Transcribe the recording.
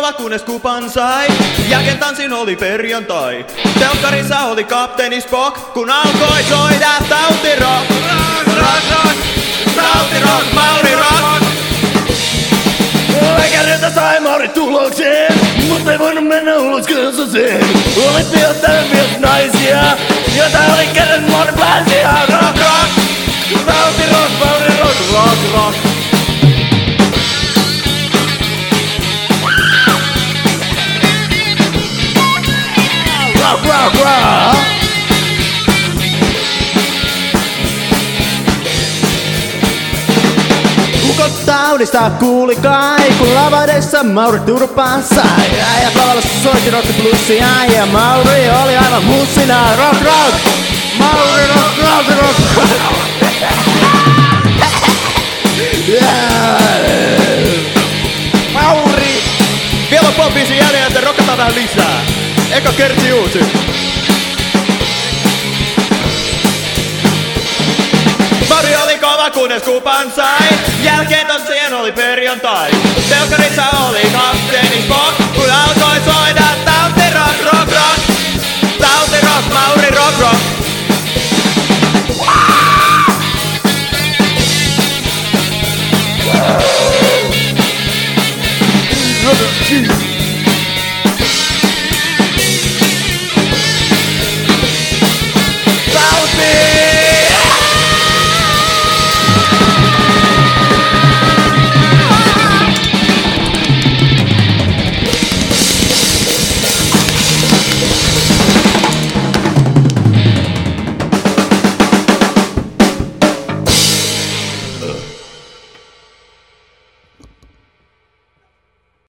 kova kunnes kupan sai. Jälkeen tanssin oli perjantai. Telkkarissa oli kapteeni Spock, kun alkoi soida tautirock. Tautirock, Mauri Rock. Väkäriltä sai Mauri tulokseen, mutta ei voinut mennä ulos könsaseen. Olympiat täyviät naisia, jota oli käden moniplaisia. Rock, rock, tautirock, Mauri Rock, rock, rock. Rock, rock, rock. Ukot taudista kuuli kai, kun lavadessa Mauri turpaan sai. Äijät lavalla soitti rockibluesia ja Mauri oli aivan mussina. Rock, rock, Mauri rock, rock, rock. Mauri! Vielä on popbiisin jäljellä, rockataan vähän lisää. Eka kertsi uusi. Mauri oli kova kunnes kupan sai. Jälkeen tanssien oli perjantai. Telkkarissa oli kapteeni Spock.